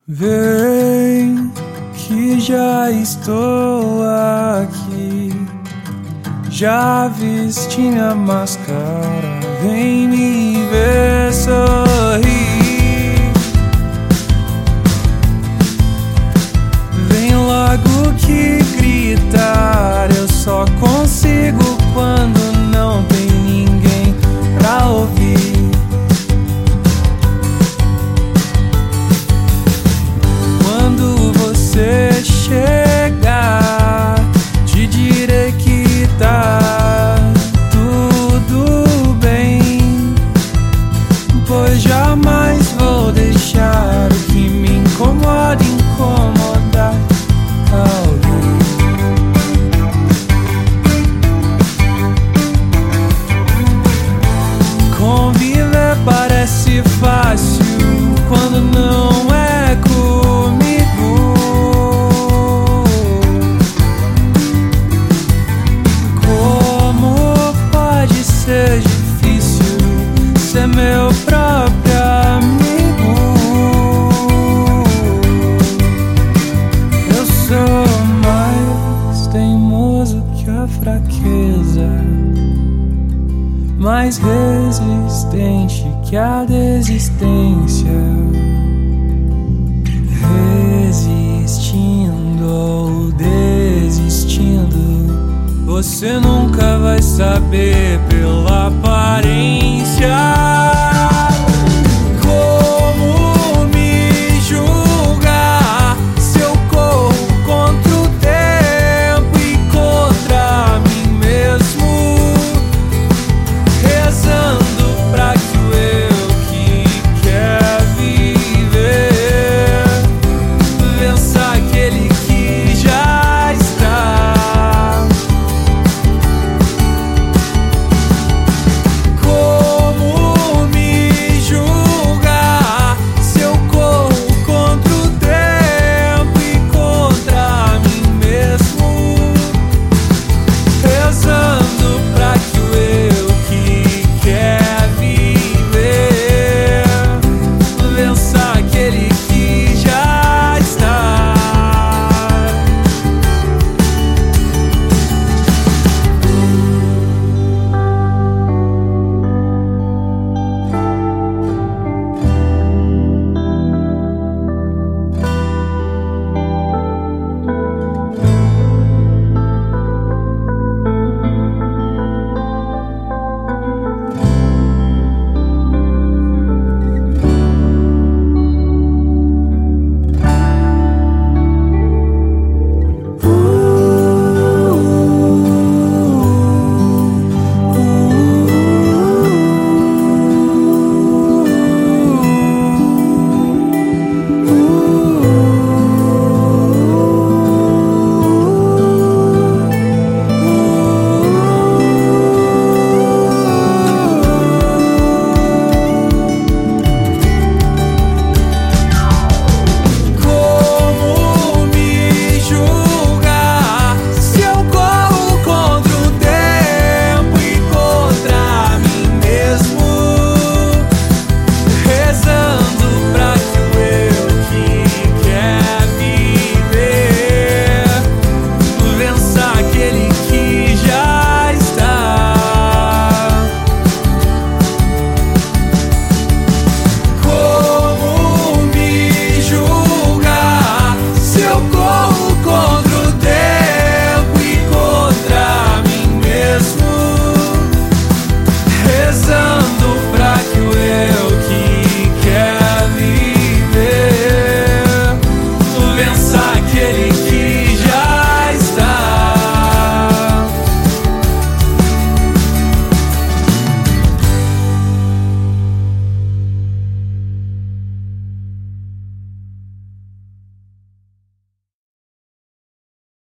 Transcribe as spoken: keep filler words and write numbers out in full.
Vem que já estou aqui, já vesti minha máscara, vem me ver sorrir. Vem logo que gritar, eu só consigo quando não tem ninguém pra ouvir. Quando você chegar, te direi que tá tudo bem, pois jamais vou deixar o que me incomoda incomodar alguém. Conviver parece fácil quando não é comigo. Como pode ser difícil ser meu próprio amigo? Eu sou mais teimoso que a fraqueza, mais resistente que a desistência. Resistindo ou desistindo, você nunca vai saber pela aparência.